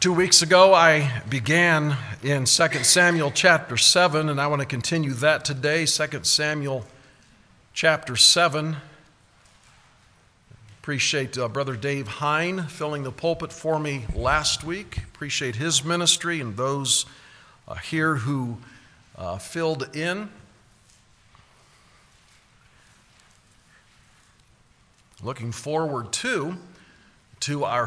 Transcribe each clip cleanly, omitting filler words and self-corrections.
2 weeks ago, I began in 2 Samuel chapter 7, and I want to continue that today. 2 Samuel chapter 7. Appreciate Brother Dave Hine filling the pulpit for me last week. Appreciate his ministry and those here who filled in. Looking forward to our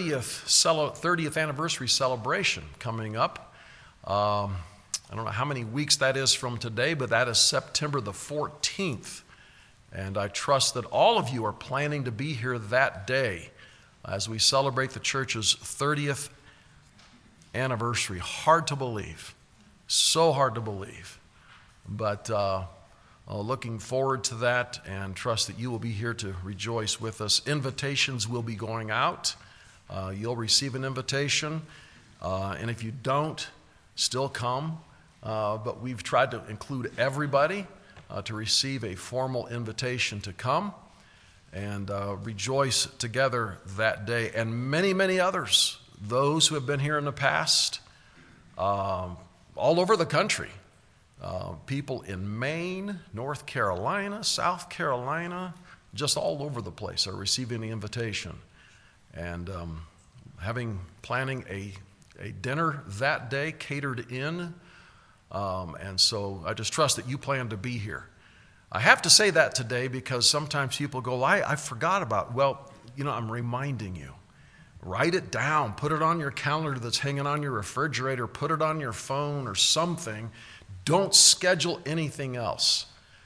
30th anniversary celebration coming up. I don't know how many weeks that is from today, but that is September the 14th. And I trust that all of you are planning to be here that day as we celebrate the church's 30th anniversary. Hard to believe. So hard to believe. But looking forward to that and trust that you will be here to rejoice with us. Invitations will be going out. You'll receive an invitation. And if you don't, still come. But we've tried to include everybody to receive a formal invitation to come and rejoice together that day. And many, many others, those who have been here in the past, all over the country. People in Maine, North Carolina, South Carolina, just all over the place are receiving the invitation. And planning a dinner that day catered in. And so I just trust that you plan to be here. I have to say that today because sometimes people go, I forgot about, I'm reminding you. Write it down, put it on your calendar that's hanging on your refrigerator, put it on your phone or something. Don't schedule anything else.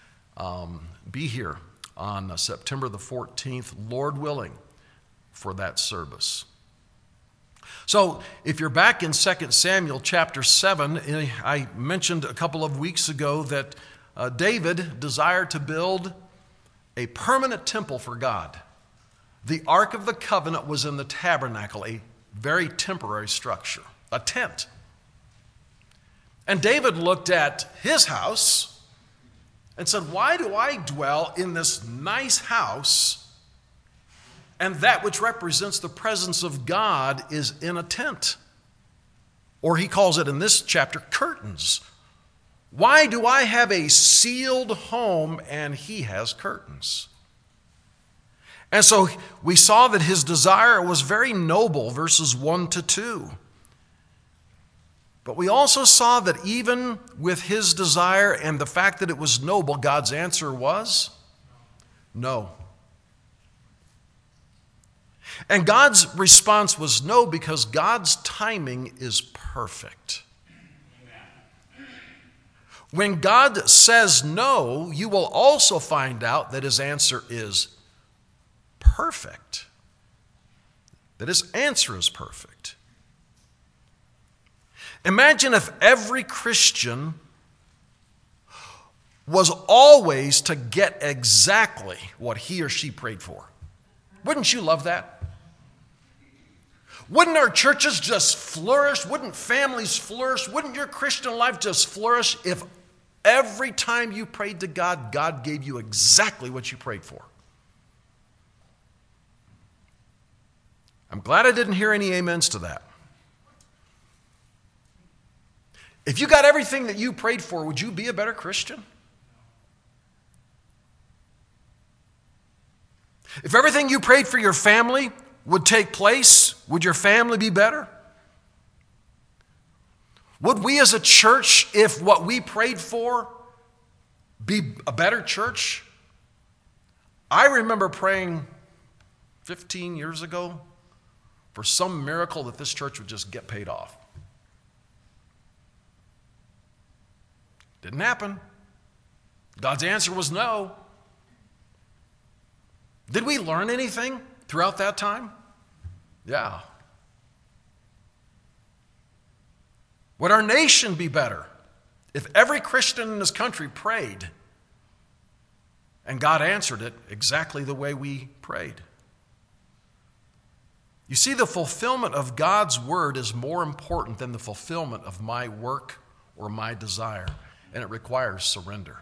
Be here on September the 14th, Lord willing, for that service. So if you're back in 2 Samuel chapter 7, I mentioned a couple of weeks ago that David desired to build a permanent temple for God. The Ark of the Covenant was in the tabernacle, a very temporary structure, a tent. And David looked at his house and said, why do I dwell in this nice house and that which represents the presence of God is in a tent? Or he calls it in this chapter, curtains. Why do I have a sealed home and he has curtains? And so we saw that his desire was very noble, verses 1 to 2. But we also saw that even with his desire and the fact that it was noble, God's answer was no. And God's response was no because God's timing is perfect. When God says no, you will also find out that his answer is perfect. That his answer is perfect. Imagine if every Christian was always to get exactly what he or she prayed for. Wouldn't you love that? Wouldn't our churches just flourish? Wouldn't families flourish? Wouldn't your Christian life just flourish if every time you prayed to God, God gave you exactly what you prayed for? I'm glad I didn't hear any amens to that. If you got everything that you prayed for, would you be a better Christian? If everything you prayed for your family would take place, would your family be better? Would we as a church, if what we prayed for, be a better church? I remember praying 15 years ago for some miracle that this church would just get paid off. Didn't happen. God's answer was no. Did we learn anything throughout that time? Yeah. Would our nation be better if every Christian in this country prayed and God answered it exactly the way we prayed? You see, the fulfillment of God's word is more important than the fulfillment of my work or my desire. And it requires surrender.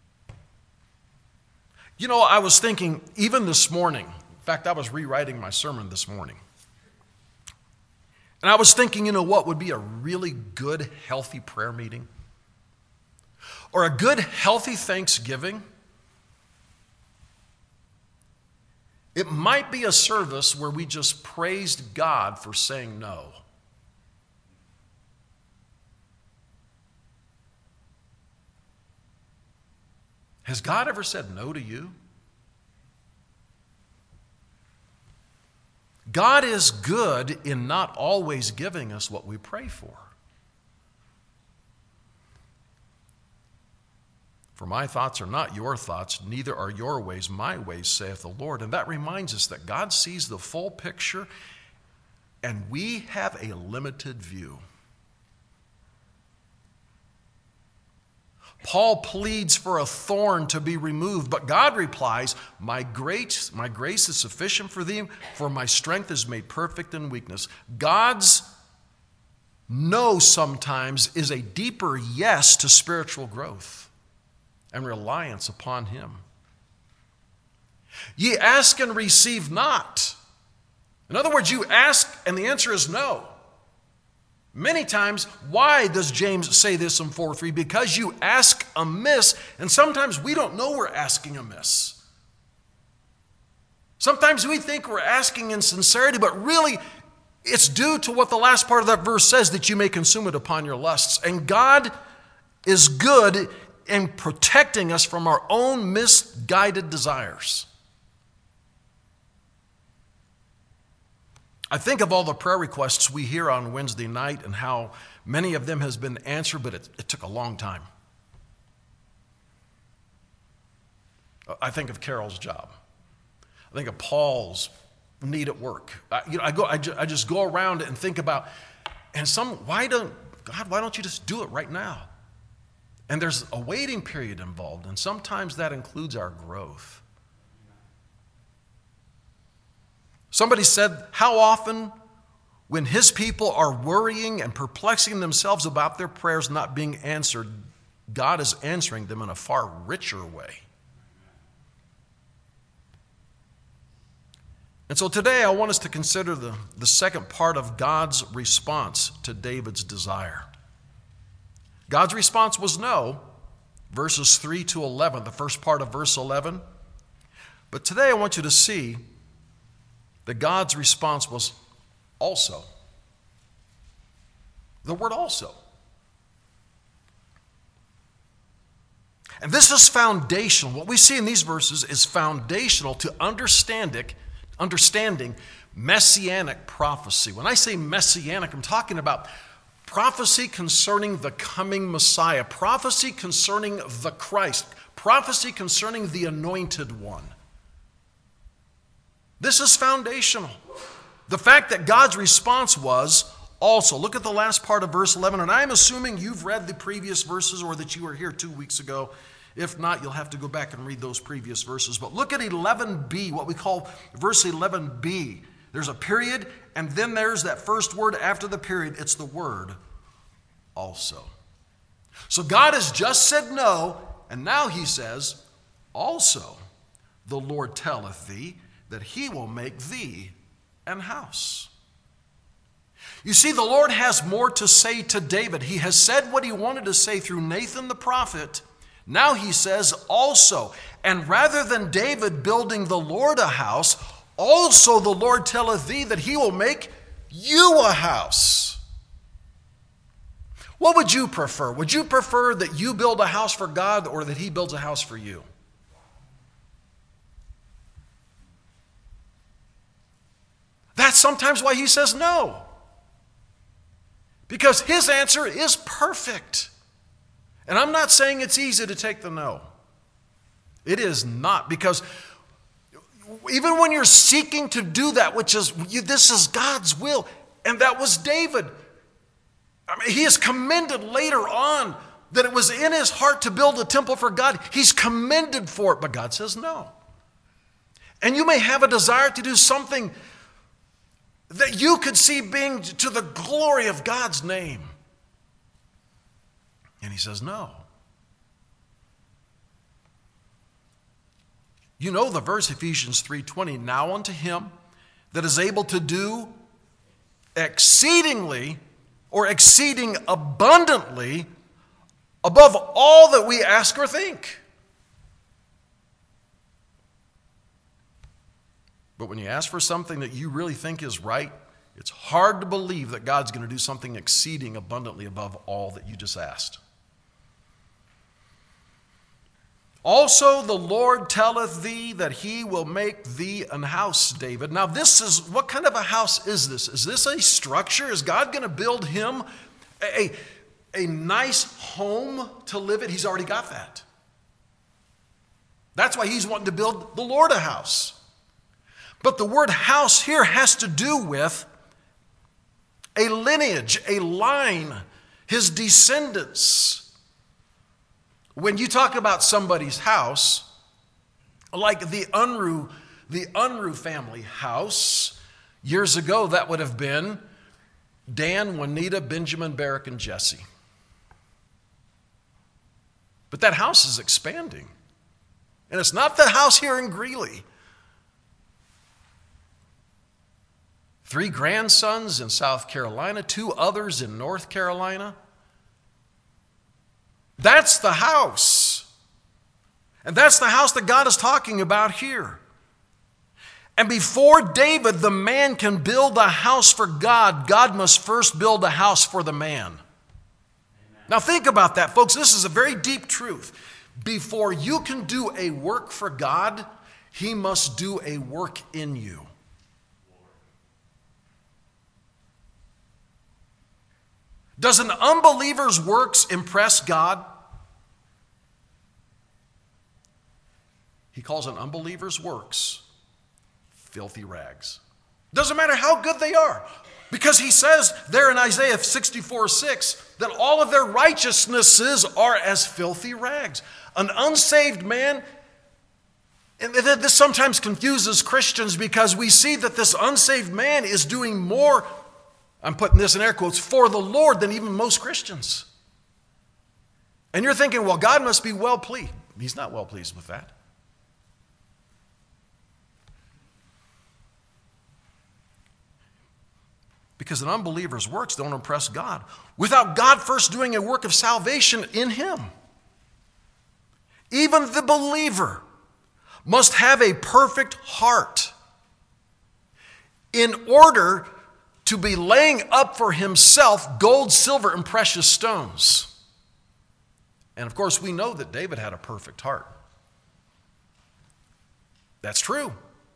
You know, I was thinking, even this morning, in fact, I was rewriting my sermon this morning. And I was thinking, what would be a really good, healthy prayer meeting? Or a good, healthy Thanksgiving? It might be a service where we just praised God for saying no. Has God ever said no to you? God is good in not always giving us what we pray for. For my thoughts are not your thoughts, neither are your ways my ways, saith the Lord. And that reminds us that God sees the full picture, and we have a limited view. Paul pleads for a thorn to be removed, but God replies, my grace is sufficient for thee, for my strength is made perfect in weakness. God's no sometimes is a deeper yes to spiritual growth and reliance upon him. Ye ask and receive not. In other words, you ask and the answer is no. Many times, why does James say this in 4:3? Because you ask amiss, and sometimes we don't know we're asking amiss. Sometimes we think we're asking in sincerity, but really it's due to what the last part of that verse says, that you may consume it upon your lusts. And God is good in protecting us from our own misguided desires. I think of all the prayer requests we hear on Wednesday night and how many of them has been answered, but it took a long time. I think of Carol's job. I think of Paul's need at work. I just go around and think about, and why don't you just do it right now? And there's a waiting period involved, and sometimes that includes our growth. Somebody said, how often when his people are worrying and perplexing themselves about their prayers not being answered, God is answering them in a far richer way. And so today I want us to consider the second part of God's response to David's desire. God's response was no, verses 3 to 11, the first part of verse 11. But today I want you to see that God's response was also. The word also. And this is foundational. What we see in these verses is foundational to understanding messianic prophecy. When I say messianic, I'm talking about prophecy concerning the coming Messiah, prophecy concerning the Christ, prophecy concerning the anointed one. This is foundational. The fact that God's response was also. Look at the last part of verse 11, and I'm assuming you've read the previous verses or that you were here 2 weeks ago. If not, you'll have to go back and read those previous verses. But look at 11b, what we call verse 11b. There's a period, and then there's that first word after the period. It's the word also. So God has just said no, and now he says, also the Lord telleth thee that he will make thee an house. You see, the Lord has more to say to David. He has said what he wanted to say through Nathan the prophet. Now he says also. And rather than David building the Lord a house, also the Lord telleth thee that he will make you a house. What would you prefer? Would you prefer that you build a house for God or that he builds a house for you? That's sometimes why he says no. Because his answer is perfect. And I'm not saying it's easy to take the no. It is not, because even when you're seeking to do that, this is God's will, and that was David. I mean, he is commended later on that it was in his heart to build a temple for God. He's commended for it, but God says no. And you may have a desire to do something that you could see being to the glory of God's name. And he says no. You know the verse, Ephesians 3:20, now unto him that is able to do exceedingly or exceeding abundantly above all that we ask or think. But when you ask for something that you really think is right, it's hard to believe that God's going to do something exceeding abundantly above all that you just asked. Also, the Lord telleth thee that he will make thee an house, David. Now, what kind of a house is this? Is this a structure? Is God going to build him a nice home to live in? He's already got that. That's why he's wanting to build the Lord a house. But the word house here has to do with a lineage, a line, his descendants. When you talk about somebody's house, like the Unruh family house, years ago that would have been Dan, Juanita, Benjamin, Barak, and Jesse. But that house is expanding. And it's not the house here in Greeley. 3 grandsons in South Carolina, 2 others in North Carolina. That's the house. And that's the house that God is talking about here. And before David, the man, can build a house for God, God must first build a house for the man. Amen. Now think about that, folks. This is a very deep truth. Before you can do a work for God, he must do a work in you. Does an unbeliever's works impress God? He calls an unbeliever's works filthy rags. Doesn't matter how good they are. Because he says there in Isaiah 64:6 that all of their righteousnesses are as filthy rags. An unsaved man, and this sometimes confuses Christians because we see that this unsaved man is doing more, I'm putting this in air quotes, for the Lord than even most Christians. And you're thinking, well, God must be well pleased. He's not well pleased with that. Because an unbeliever's works don't impress God without God first doing a work of salvation in him. Even the believer must have a perfect heart in order to be laying up for himself gold, silver, and precious stones. And of course, we know that David had a perfect heart. That's true.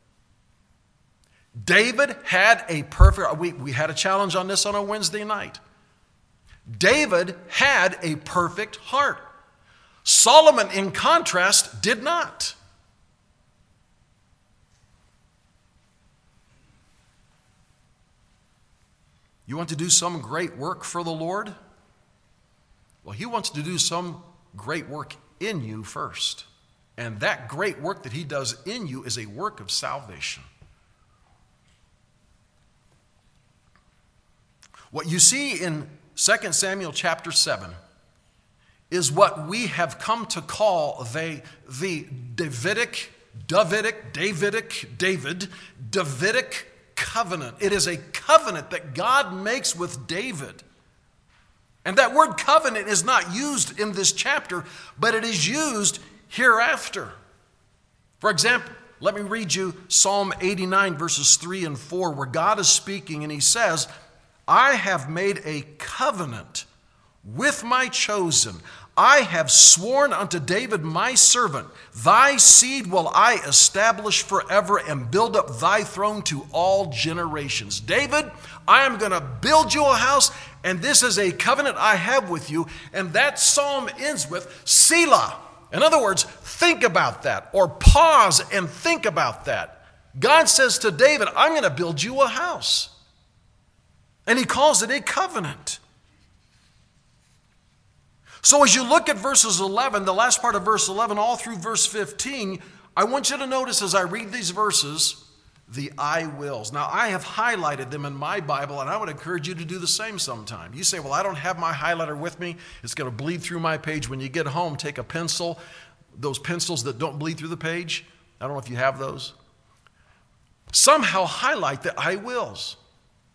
David had a perfect, we had a challenge on this on a Wednesday night. David had a perfect heart. Solomon, in contrast, did not. You want to do some great work for the Lord? Well, he wants to do some great work in you first. And that great work that he does in you is a work of salvation. What you see in 2 Samuel chapter 7 is what we have come to call the Davidic covenant. It is a covenant that God makes with David. And that word covenant is not used in this chapter, but it is used hereafter. For example, let me read you Psalm 89 verses 3 and 4 where God is speaking and he says, I have made a covenant with my chosen. I have sworn unto David my servant, thy seed will I establish forever and build up thy throne to all generations. David, I am going to build you a house, and this is a covenant I have with you. And that psalm ends with Selah. In other words, think about that, or pause and think about that. God says to David, I'm going to build you a house. And he calls it a covenant. So as you look at verses 11, the last part of verse 11, all through verse 15, I want you to notice as I read these verses, the I wills. Now, I have highlighted them in my Bible, and I would encourage you to do the same sometime. You say, well, I don't have my highlighter with me. It's going to bleed through my page. When you get home, take a pencil, those pencils that don't bleed through the page. I don't know if you have those. Somehow highlight the I wills.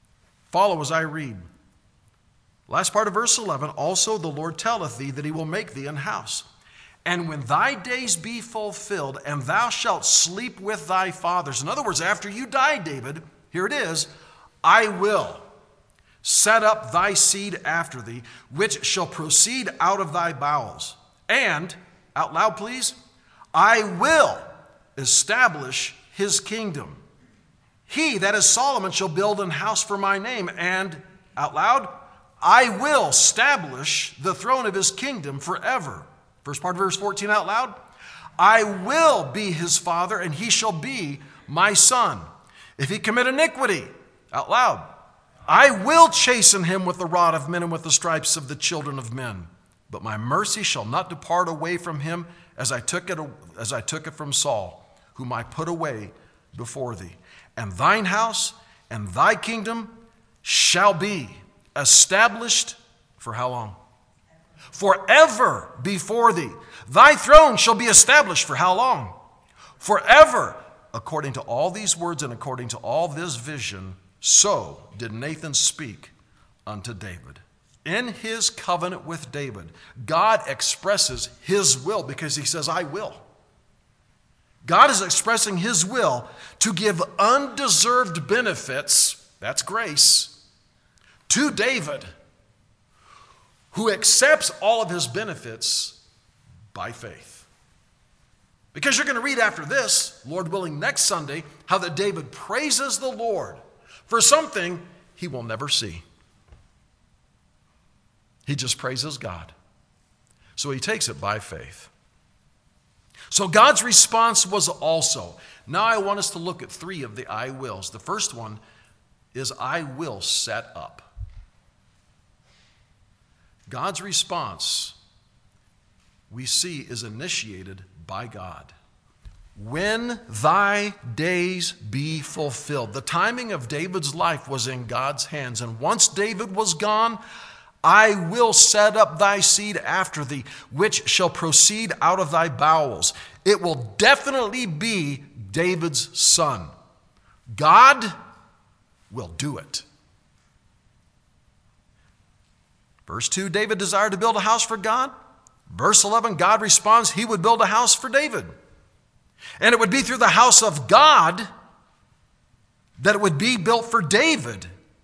Follow as I read. Last part of verse 11, also the Lord telleth thee that he will make thee an house. And when thy days be fulfilled, and thou shalt sleep with thy fathers. In other words, after you die, David, here it is, I will set up thy seed after thee, which shall proceed out of thy bowels. And, out loud please, I will establish his kingdom. He, that is Solomon, shall build an house for my name. And, out loud, I will establish the throne of his kingdom forever. First part of verse 14 out loud. I will be his father, and he shall be my son. If he commit iniquity, out loud, I will chasten him with the rod of men and with the stripes of the children of men. But my mercy shall not depart away from him as I took it from Saul, whom I put away before thee. And thine house and thy kingdom shall be established for how long? Forever before thee. Thy throne shall be established for how long? Forever. According to all these words and according to all this vision, so did Nathan speak unto David. In his covenant with David, God expresses his will because he says, I will. God is expressing his will to give undeserved benefits, that's grace, to David, who accepts all of his benefits by faith. Because you're going to read after this, Lord willing, next Sunday, how that David praises the Lord for something he will never see. He just praises God. So he takes it by faith. So God's response was also, now I want us to look at 3 of the I wills. The first one is I will set up. God's response, we see, is initiated by God. When thy days be fulfilled. The timing of David's life was in God's hands. And once David was gone, I will set up thy seed after thee, which shall proceed out of thy bowels. It will definitely be David's son. God will do it. Verse 2, David desired to build a house for God. Verse 11, God responds, he would build a house for David. And it would be through the house of God that it would be built for David.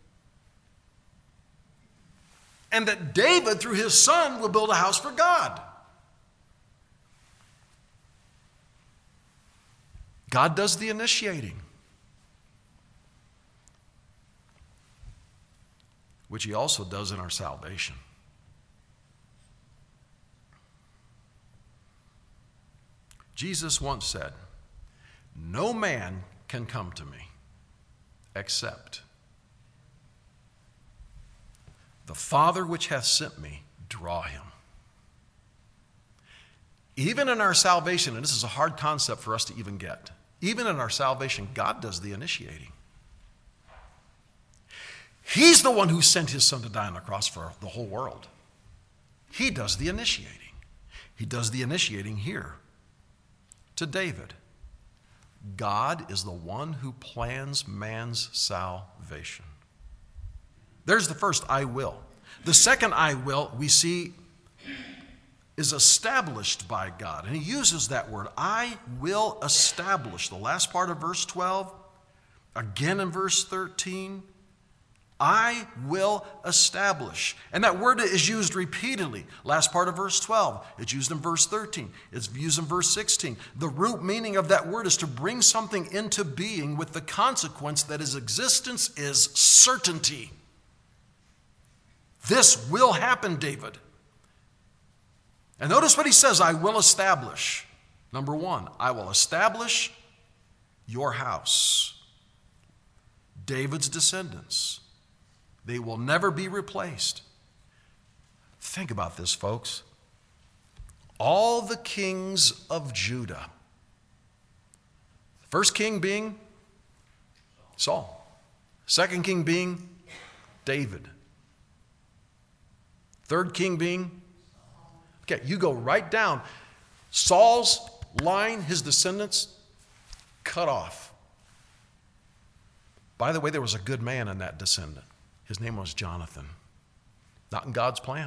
And that David, through his son, will build a house for God. God does the initiating, which he also does in our salvation. Jesus once said, no man can come to me except the Father which hath sent me draw him. Even in our salvation, and this is a hard concept for us to even get, even in our salvation, God does the initiating. He's the one who sent his son to die on the cross for the whole world. He does the initiating. He does the initiating here to David. God is the one who plans man's salvation. There's the first I will. The second I will we see is established by God. And he uses that word, I will establish. The last part of verse 12, again in verse 13, I will establish. And that word is used repeatedly. Last part of verse 12, it's used in verse 13. It's used in verse 16. The root meaning of that word is to bring something into being with the consequence that its existence is certainty. This will happen, David. And notice what he says, I will establish. Number 1, I will establish your house. David's descendants. They will never be replaced. Think about this, folks. All the kings of Judah. First king being Saul. Second king being David. Third king being, okay, you go right down. Saul's line, his descendants, cut off. By the way, there was a good man in that descendant. His name was Jonathan. Not in God's plan.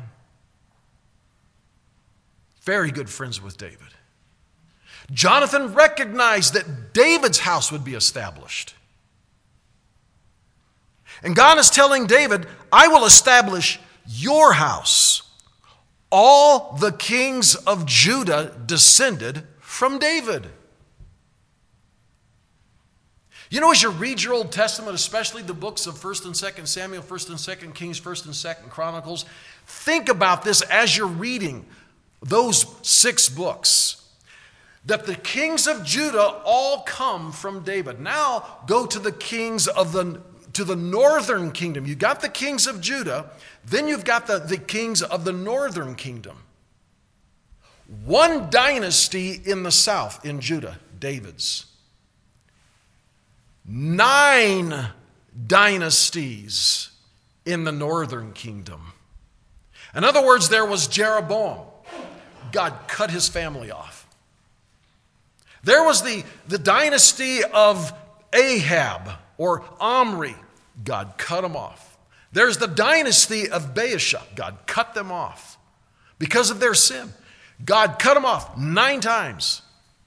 Very good friends with David. Jonathan recognized that David's house would be established. And God is telling David, I will establish your house. All the kings of Judah descended from David. You know, as you read your Old Testament, especially the books of 1st and 2nd Samuel, 1st and 2nd Kings, 1st and 2nd Chronicles, think about this as you're reading those 6 books. That the kings of Judah all come from David. Now go to the kings of the northern kingdom. You got the kings of Judah, then you've got the kings of the northern kingdom. One dynasty in the south, in Judah, David's. 9 dynasties in the northern kingdom. In other words, there was Jeroboam. God cut his family off. There was the dynasty of Ahab or Omri. God cut them off. There's the dynasty of Baasha. God cut them off because of their sin. God cut them off 9 times.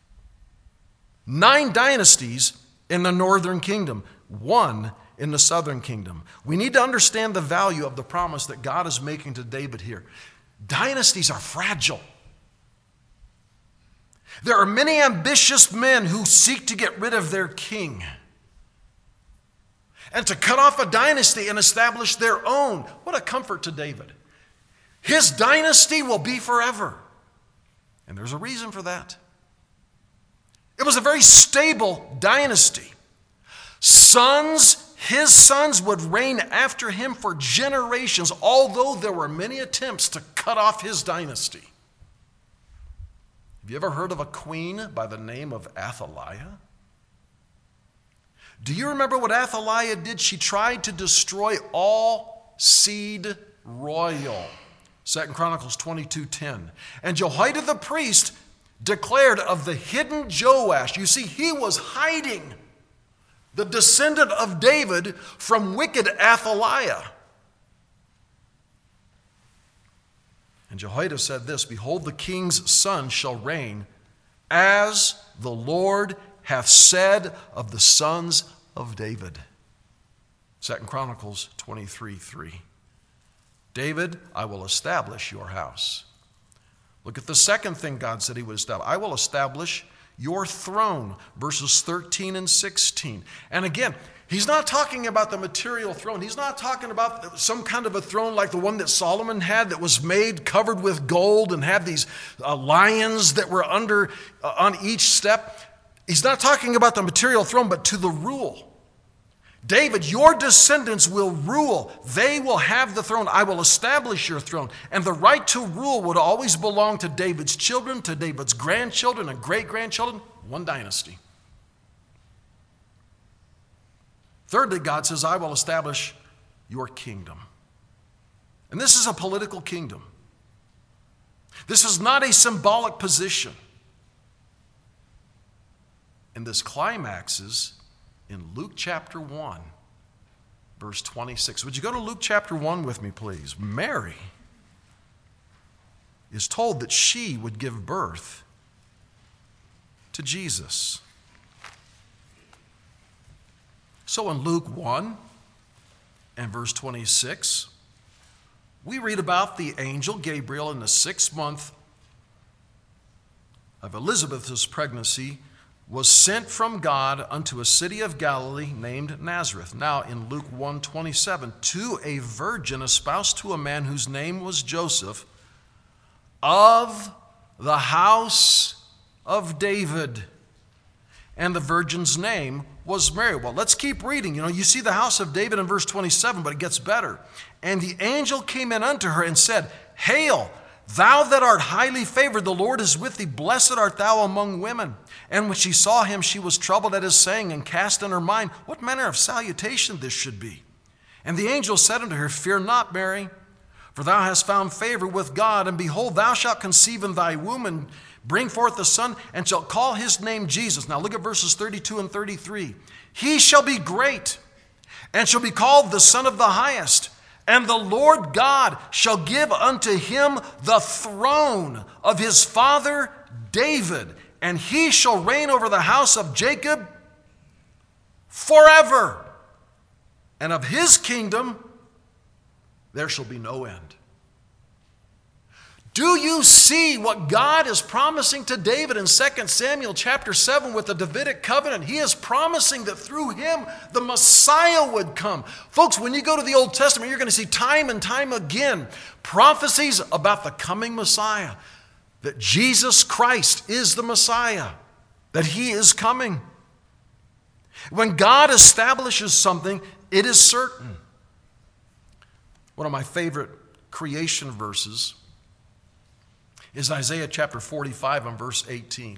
9 dynasties in the northern kingdom, 1 in the southern kingdom. We need to understand the value of the promise that God is making to David here. Dynasties are fragile. There are many ambitious men who seek to get rid of their king and to cut off a dynasty and establish their own. What a comfort to David. His dynasty will be forever. And there's a reason for that. It was a very stable dynasty. His sons would reign after him for generations, although there were many attempts to cut off his dynasty. Have you ever heard of a queen by the name of Athaliah? Do you remember what Athaliah did? She tried to destroy all seed royal. 2 Chronicles 22:10. And Jehoiada the priest declared of the hidden Joash. You see, he was hiding the descendant of David from wicked Athaliah. And Jehoiada said this, behold, the king's son shall reign as the Lord hath said of the sons of David. 2 Chronicles 23:3. David, I will establish your house. Look at the second thing God said he would establish. I will establish your throne, verses 13 and 16. And again, he's not talking about the material throne. He's not talking about some kind of a throne like the one that Solomon had that was made covered with gold and had these lions that were under on each step. He's not talking about the material throne, but to the rule. David, your descendants will rule. They will have the throne. I will establish your throne. And the right to rule would always belong to David's children, to David's grandchildren and great-grandchildren, one dynasty. Thirdly, God says, I will establish your kingdom. And this is a political kingdom. This is not a symbolic position. And this climaxes in Luke chapter 1, verse 26. Would you go to Luke chapter 1 with me, please? Mary is told that she would give birth to Jesus. So in Luke 1 and verse 26, we read about the angel Gabriel in the 6th month of Elizabeth's pregnancy was sent from God unto a city of Galilee named Nazareth. Now in Luke 1:27, to a virgin espoused to a man whose name was Joseph of the house of David. And the virgin's name was Mary. Well, let's keep reading. You see the house of David in verse 27, but it gets better. And the angel came in unto her and said, Hail, thou that art highly favored, the Lord is with thee. Blessed art thou among women. And when she saw him, she was troubled at his saying, and cast in her mind what manner of salutation this should be. And the angel said unto her, Fear not, Mary, for thou hast found favor with God. And behold, thou shalt conceive in thy womb, and bring forth a son, and shalt call his name Jesus. Now look at verses 32 and 33. He shall be great, and shall be called the Son of the Highest. And the Lord God shall give unto him the throne of his father David, and he shall reign over the house of Jacob forever. And of his kingdom there shall be no end. Do you see what God is promising to David in 2 Samuel chapter 7 with the Davidic covenant? He is promising that through him the Messiah would come. Folks, when you go to the Old Testament, you're going to see time and time again prophecies about the coming Messiah, that Jesus Christ is the Messiah, that he is coming. When God establishes something, it is certain. One of my favorite creation verses is Isaiah chapter 45 and verse 18.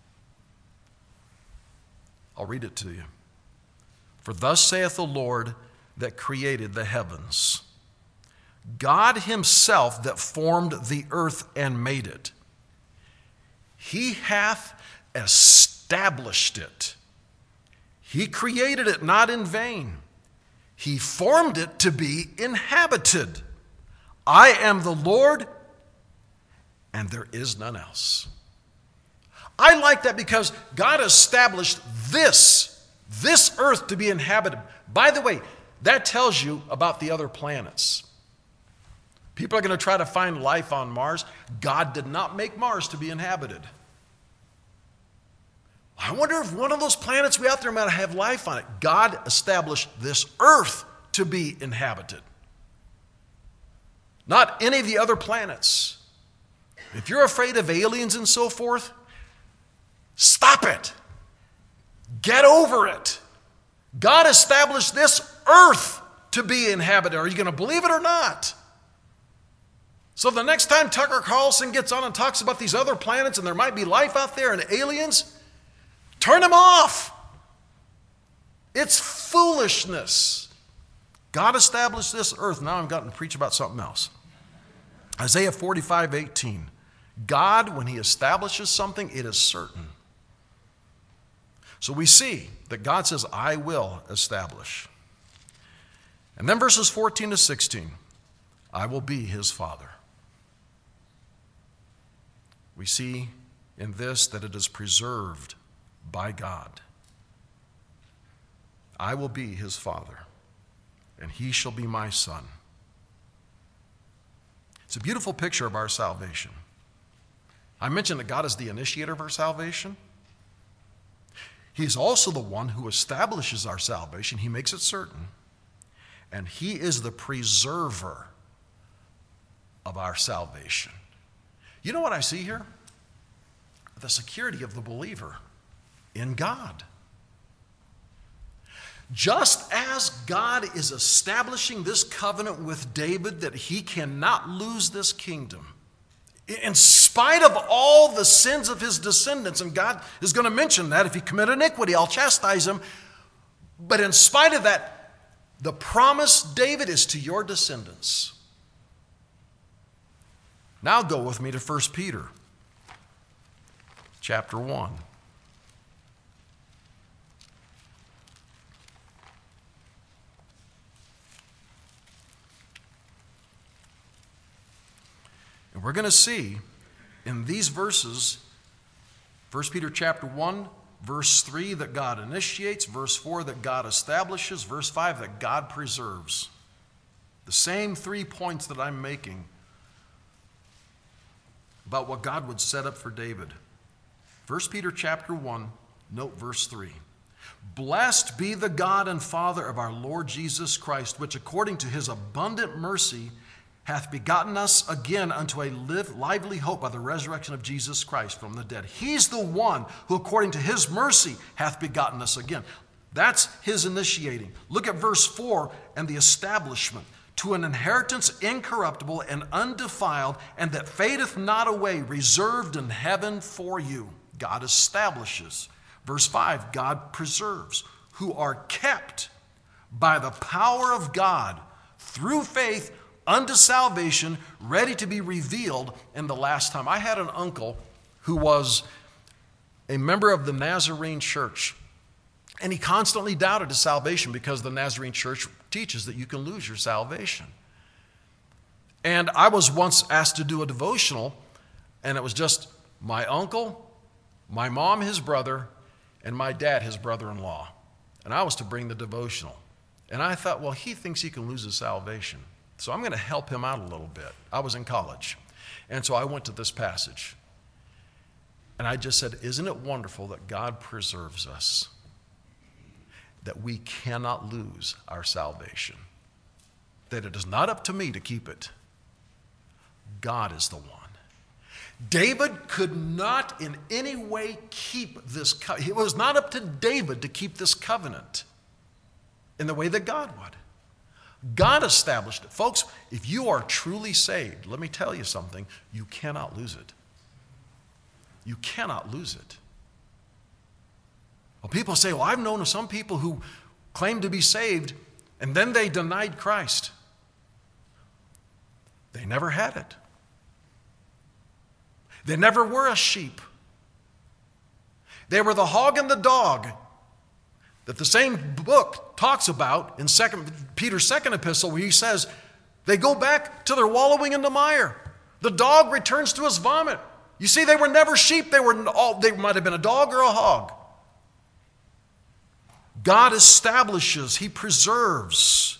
I'll read it to you. For thus saith the Lord that created the heavens, God himself that formed the earth and made it. He hath established it. He created it not in vain. He formed it to be inhabited. I am the Lord, and there is none else. I like that because God established this earth to be inhabited. By the way, that tells you about the other planets. People are going to try to find life on Mars. God did not make Mars to be inhabited. I wonder if one of those planets we out there might have life on it. God established this earth to be inhabited, not any of the other planets. If you're afraid of aliens and so forth, stop it. Get over it. God established this earth to be inhabited. Are you going to believe it or not? So the next time Tucker Carlson gets on and talks about these other planets and there might be life out there and aliens, turn him off. It's foolishness. God established this earth. Now I've gotten to preach about something else. Isaiah 45:18. God, when he establishes something, it is certain. So we see that God says, I will establish. And then verses 14 to 16, I will be his father. We see in this that it is preserved by God. I will be his father, and he shall be my son. It's a beautiful picture of our salvation. I mentioned that God is the initiator of our salvation. He's also the one who establishes our salvation. He makes it certain. And he is the preserver of our salvation. You know what I see here? The security of the believer in God. Just as God is establishing this covenant with David that he cannot lose this kingdom, in spite of all the sins of his descendants, and God is going to mention that if he commit iniquity, I'll chastise him. But in spite of that, the promise, David, is to your descendants. Now go with me to 1 Peter chapter 1. And we're going to see in these verses, 1 Peter chapter 1, verse 3, that God initiates, verse 4, that God establishes, verse 5, that God preserves. The same 3 points that I'm making about what God would set up for David. 1 Peter chapter 1, note verse 3. Blessed be the God and Father of our Lord Jesus Christ, which according to his abundant mercy hath begotten us again unto a lively hope by the resurrection of Jesus Christ from the dead. He's the one who according to his mercy hath begotten us again. That's his initiating. Look at verse 4 and the establishment. To an inheritance incorruptible and undefiled, and that fadeth not away, reserved in heaven for you. God establishes. Verse 5, God preserves, who are kept by the power of God through faith unto salvation, ready to be revealed in the last time. I had an uncle who was a member of the Nazarene church And he constantly doubted his salvation because the Nazarene church teaches that you can lose your salvation. And I was once asked to do a devotional, and it was just my uncle, my mom, his brother, and my dad, his brother-in-law. And I was to bring the devotional. And I thought, well, he thinks he can lose his salvation, so I'm going to help him out a little bit. I was in college. And so I went to this passage. And I just said, isn't it wonderful that God preserves us, that we cannot lose our salvation, that it is not up to me to keep it. God is the one. David could not in any way keep this covenant. It was not up to David to keep this covenant in the way that God would. God established it. Folks, if you are truly saved, let me tell you something, you cannot lose it. You cannot lose it. Well, people say, well, I've known of some people who claimed to be saved and then they denied Christ. They never had it. They never were a sheep. They were the hog and the dog that the same book talks about in Peter's second epistle, where he says they go back to their wallowing in the mire. The dog returns to his vomit. You see, they were never sheep. They might have been a dog or a hog. God establishes, he preserves.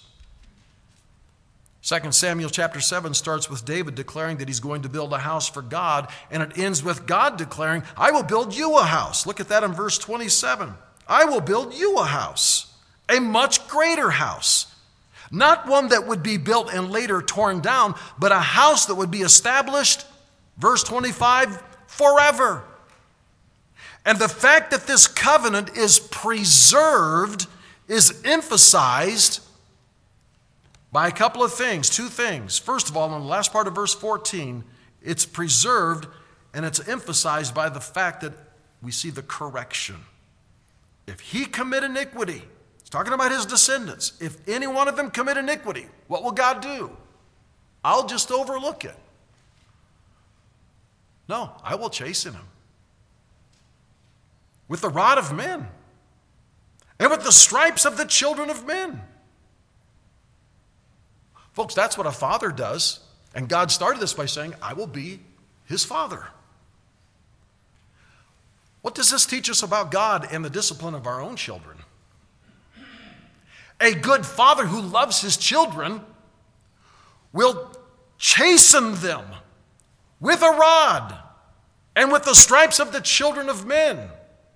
2 Samuel chapter 7 starts with David declaring that he's going to build a house for God, and it ends with God declaring, I will build you a house. Look at that in verse 27. I will build you a house, a much greater house. Not one that would be built and later torn down, but a house that would be established, verse 25, forever. And the fact that this covenant is preserved is emphasized by a couple of things, two things. First of all, in the last part of verse 14, it's preserved and it's emphasized by the fact that we see the correction. If he commit iniquity, it's talking about his descendants. If any one of them commit iniquity, what will God do? I'll just overlook it. No, I will chasten him with the rod of men and with the stripes of the children of men. Folks, that's what a father does. And God started this by saying, I will be his father. What does this teach us about God and the discipline of our own children? A good father who loves his children will chasten them with a rod and with the stripes of the children of men.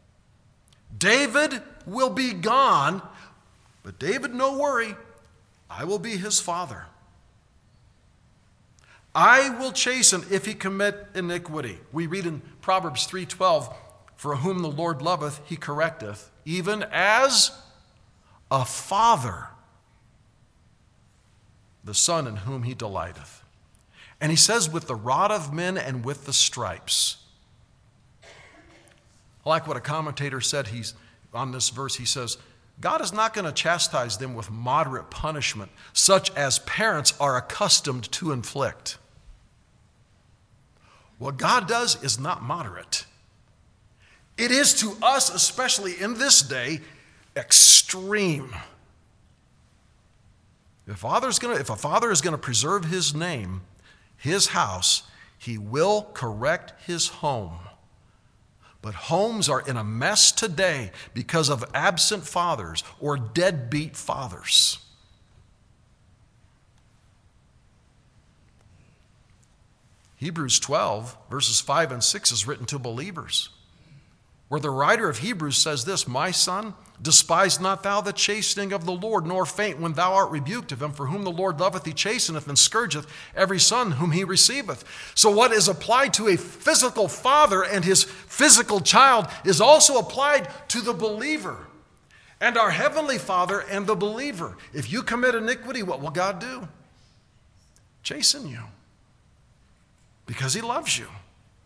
David will be gone, but David, no worry, I will be his father. I will chasten if he commit iniquity. We read in Proverbs 3:12, for whom the Lord loveth, he correcteth, even as a father, the son in whom he delighteth. And he says, with the rod of men and with the stripes. I like what a commentator said on this verse. He says, God is not going to chastise them with moderate punishment, such as parents are accustomed to inflict. What God does is not moderate. It is to us, especially in this day, extreme. If a father is going to preserve his name, his house, he will correct his home. But homes are in a mess today because of absent fathers or deadbeat fathers. Hebrews 12, verses 5 and 6 is written to believers, where the writer of Hebrews says this, my son, despise not thou the chastening of the Lord, nor faint when thou art rebuked of him, for whom the Lord loveth he chasteneth and scourgeth every son whom he receiveth. So what is applied to a physical father and his physical child is also applied to the believer and our heavenly Father and the believer. If you commit iniquity, what will God do? Chasten you, because he loves you.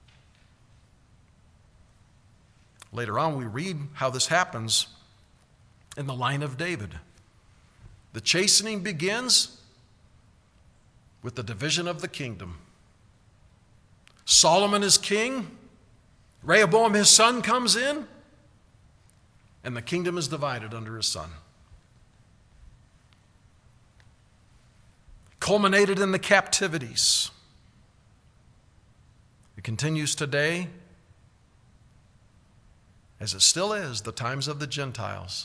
Later on, we read how this happens in the line of David. The chastening begins with the division of the kingdom. Solomon is king. Rehoboam, his son, comes in. and the kingdom is divided under his son. Culminated in the captivities. It continues today, as it still is, the times of the Gentiles.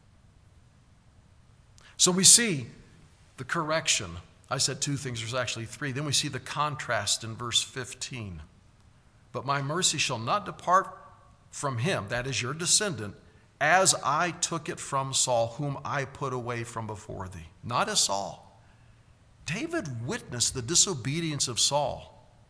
So we see the correction. I said two things, there's actually three. Then we see the contrast in verse 15. But my mercy shall not depart from him, that is your descendant, as I took it from Saul, whom I put away from before thee. Not as Saul. David witnessed the disobedience of Saul.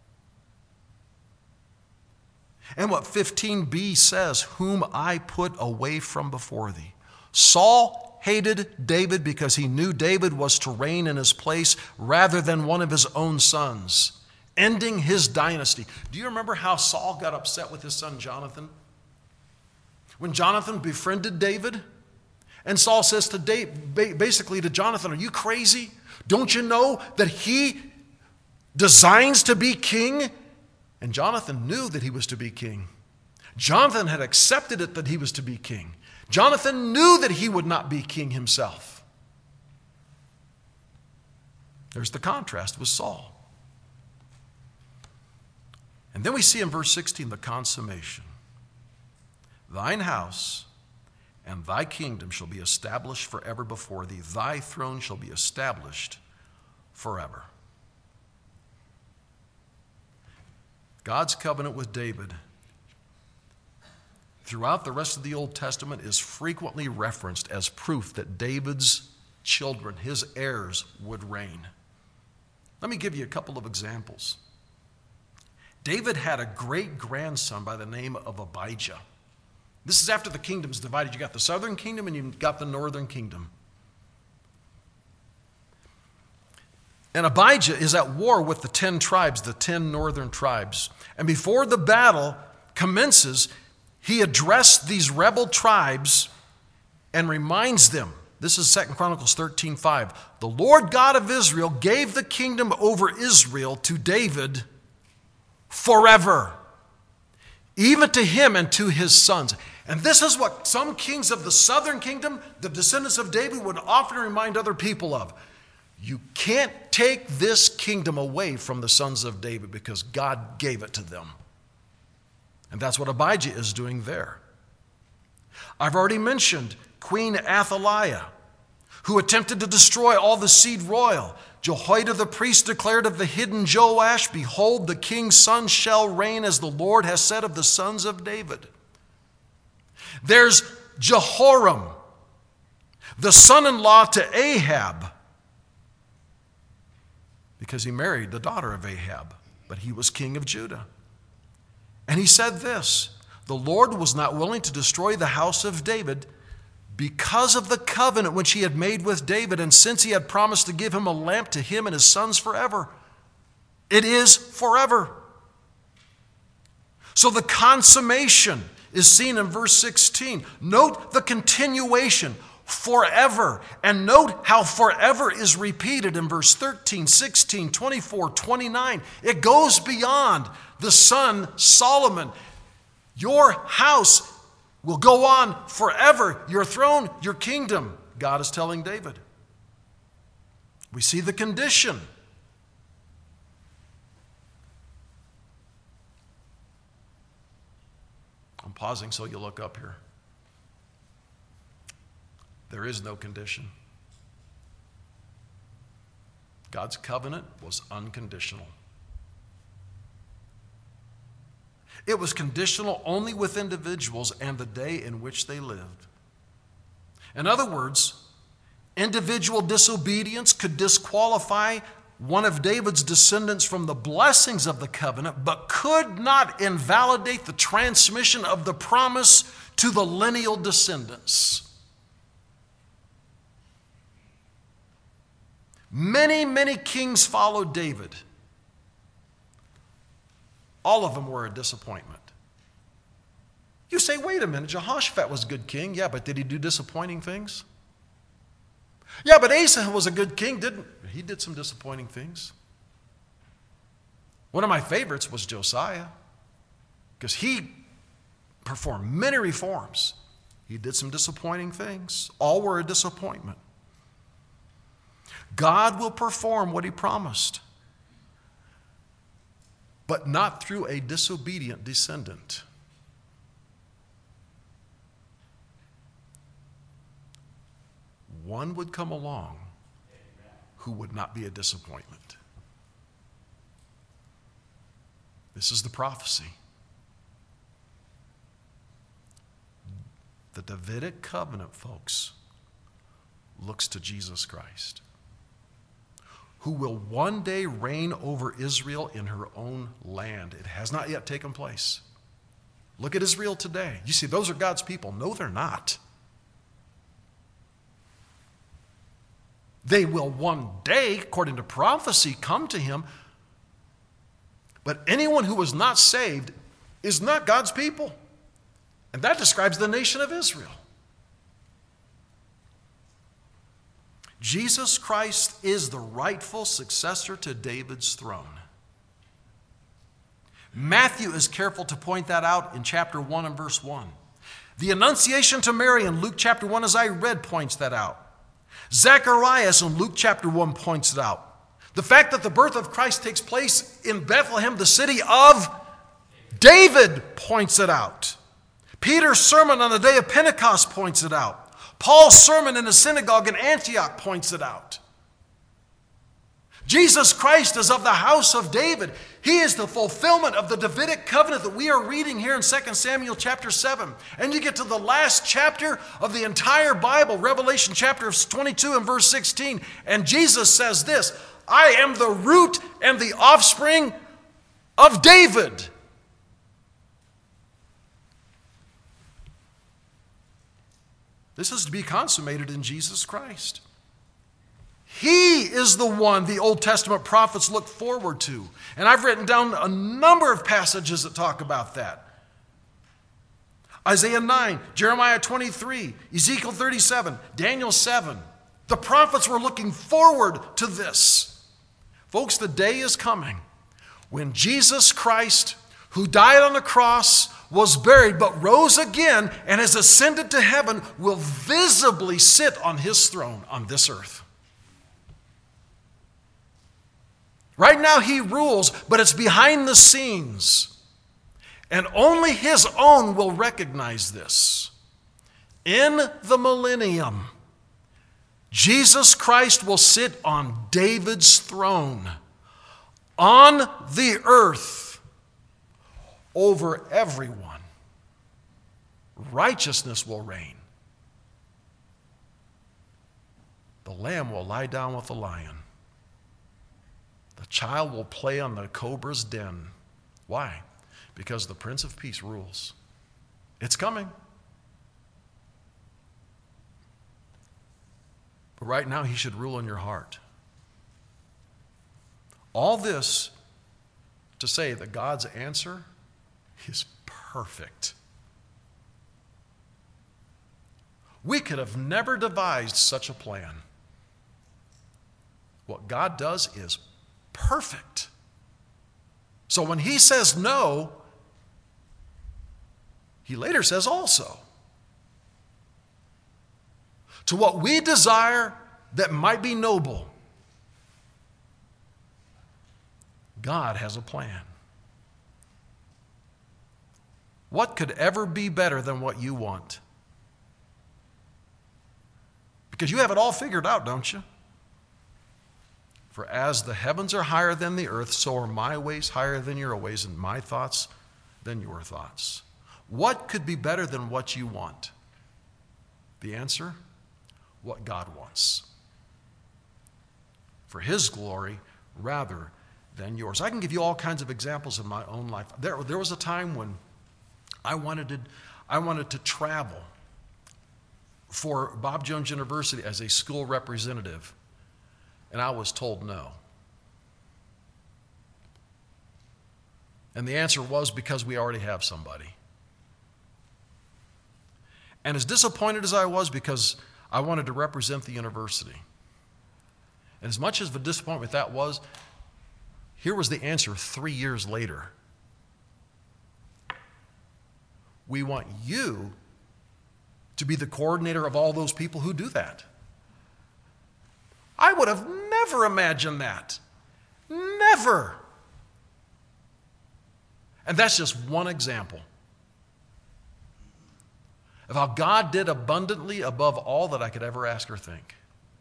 And what 15b says, whom I put away from before thee. Saul hated David because he knew David was to reign in his place rather than one of his own sons, ending his dynasty. Do you remember how Saul got upset with his son Jonathan? When Jonathan befriended David, and Saul says to David, basically to Jonathan, are you crazy? Don't you know that he designs to be king? And Jonathan knew that he was to be king. Jonathan had accepted it that he was to be king. Jonathan knew that he would not be king himself. There's the contrast with Saul. And then we see in verse 16 the consummation. Thine house and thy kingdom shall be established forever before thee. Thy throne shall be established forever. God's covenant with David throughout the rest of the Old Testament is frequently referenced as proof that David's children, his heirs, would reign. Let me give you a couple of examples. David had a great-grandson by the name of Abijah. This is after the kingdom's divided. You got the southern kingdom and you got the northern kingdom. And Abijah is at war with the 10 tribes, the 10 northern tribes. And before the battle commences, he addressed these rebel tribes and reminds them, this is 2 Chronicles 13:5, the Lord God of Israel gave the kingdom over Israel to David forever, even to him and to his sons. And this is what some kings of the southern kingdom, the descendants of David, would often remind other people of. You can't take this kingdom away from the sons of David because God gave it to them. And that's what Abijah is doing there. I've already mentioned Queen Athaliah, who attempted to destroy all the seed royal. Jehoiada the priest declared of the hidden Joash, behold, the king's son shall reign as the Lord has said of the sons of David. There's Jehoram, the son-in-law to Ahab, because he married the daughter of Ahab, but he was king of Judah. And he said this, the Lord was not willing to destroy the house of David because of the covenant which he had made with David, and since he had promised to give him a lamp to him and his sons forever. It is forever. So the consummation is seen in verse 16. Note the continuation, forever. And note how forever is repeated in verse 13, 16, 24, 29. It goes beyond the son Solomon. Your house will go on forever. Your throne, your kingdom. God is telling David. We see the condition. I'm pausing so you look up here. There is no condition. God's covenant was unconditional. It was conditional only with individuals and the day in which they lived. In other words, individual disobedience could disqualify one of David's descendants from the blessings of the covenant, but could not invalidate the transmission of the promise to the lineal descendants. Many, many kings followed David. All of them were a disappointment. You say, wait a minute, Jehoshaphat was a good king. Yeah, but did he do disappointing things? Yeah, but Asa was a good king, didn't he? He did some disappointing things. One of my favorites was Josiah, because he performed many reforms. He did some disappointing things. All were a disappointment. God will perform what he promised, but not through a disobedient descendant. One would come along who would not be a disappointment. This is the prophecy. The Davidic covenant, folks, looks to Jesus Christ, who will one day reign over Israel in her own land. It has not yet taken place. Look at Israel today. You see, those are God's people. No, they're not. They will one day, according to prophecy, come to him. But anyone who was not saved is not God's people. And that describes the nation of Israel. Jesus Christ is the rightful successor to David's throne. Matthew is careful to point that out in chapter 1 and verse 1. The Annunciation to Mary in Luke chapter 1, as I read, points that out. Zacharias in Luke chapter 1 points it out. The fact that the birth of Christ takes place in Bethlehem, the city of David, points it out. Peter's sermon on the day of Pentecost points it out. Paul's sermon in the synagogue in Antioch points it out. Jesus Christ is of the house of David. He is the fulfillment of the Davidic covenant that we are reading here in 2 Samuel chapter 7. And you get to the last chapter of the entire Bible, Revelation chapter 22 and verse 16. And Jesus says this, I am the root and the offspring of David. This is to be consummated in Jesus Christ. He is the one the Old Testament prophets look forward to. And I've written down a number of passages that talk about that. Isaiah 9, Jeremiah 23, Ezekiel 37, Daniel 7. The prophets were looking forward to this. Folks, the day is coming when Jesus Christ, who died on the cross, was buried, but rose again and has ascended to heaven, will visibly sit on his throne on this earth. Right now he rules, but it's behind the scenes. And only his own will recognize this. In the millennium, Jesus Christ will sit on David's throne on the earth over everyone. Righteousness will reign. The lamb will lie down with the lion. The child will play on the cobra's den. Why? Because the Prince of Peace rules. It's coming. But right now, he should rule in your heart. All this to say that God's answer is perfect. We could have never devised such a plan. What God does is perfect. So when he says no, he later says also. To what we desire that might be noble, God has a plan. What could ever be better than what you want? Because you have it all figured out, don't you? For as the heavens are higher than the earth, so are my ways higher than your ways, and my thoughts than your thoughts. What could be better than what you want? The answer, what God wants. For his glory rather than yours. I can give you all kinds of examples in my own life. There was a time when I wanted to travel for Bob Jones University as a school representative, and I was told no. And the answer was because we already have somebody. And as disappointed as I was, because I wanted to represent the university. And as much as the disappointment that was, here was the answer 3 years later. We want you to be the coordinator of all those people who do that. I would have never imagined that. Never. And that's just one example of how God did abundantly above all that I could ever ask or think.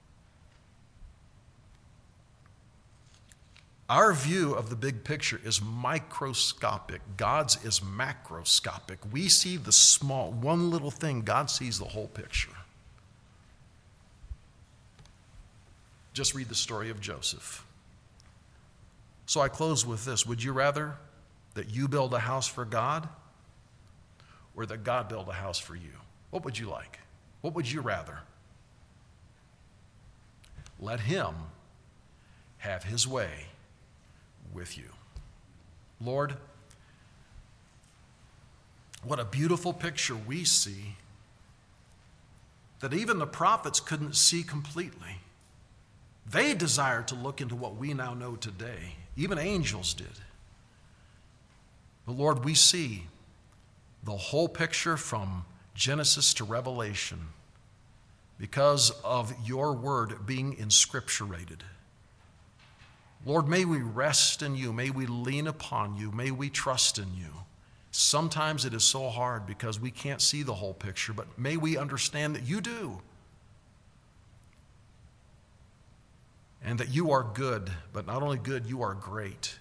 Our view of the big picture is microscopic. God's is macroscopic. We see the small, one little thing. God sees the whole picture. Just read the story of Joseph. So I close with this. Would you rather that you build a house for God or that God build a house for you? What would you like? What would you rather? Let him have his way with you. Lord, what a beautiful picture we see that even the prophets couldn't see completely. They desired to look into what we now know today. Even angels did. But Lord, we see the whole picture from Genesis to Revelation because of your word being inscripturated. Lord, may we rest in you. May we lean upon you. May we trust in you. Sometimes it is so hard because we can't see the whole picture, but may we understand that you do. And that you are good, but not only good, you are great.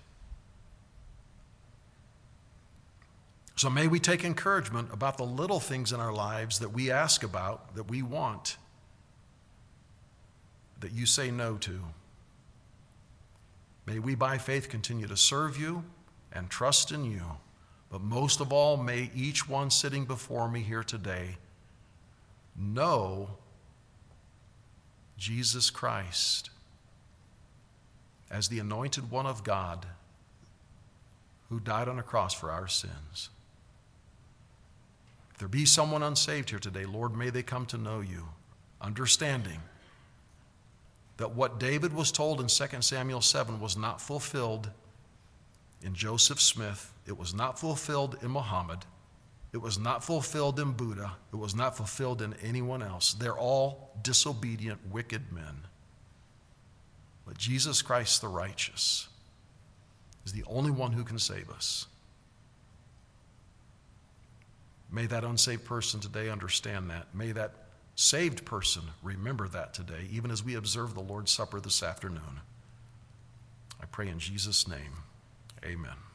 So may we take encouragement about the little things in our lives that we ask about, that we want, that you say no to. May we by faith continue to serve you and trust in you. But most of all, may each one sitting before me here today know Jesus Christ as the anointed one of God who died on a cross for our sins. If there be someone unsaved here today, Lord, may they come to know you, understanding that what David was told in 2 Samuel 7 was not fulfilled in Joseph Smith. It was not fulfilled in Muhammad. It was not fulfilled in Buddha. It was not fulfilled in anyone else. They're all disobedient, wicked men. But Jesus Christ the righteous is the only one who can save us. May that unsaved person today understand that. May that saved person remember that today, even as we observe the Lord's Supper this afternoon. I pray in Jesus' name, amen.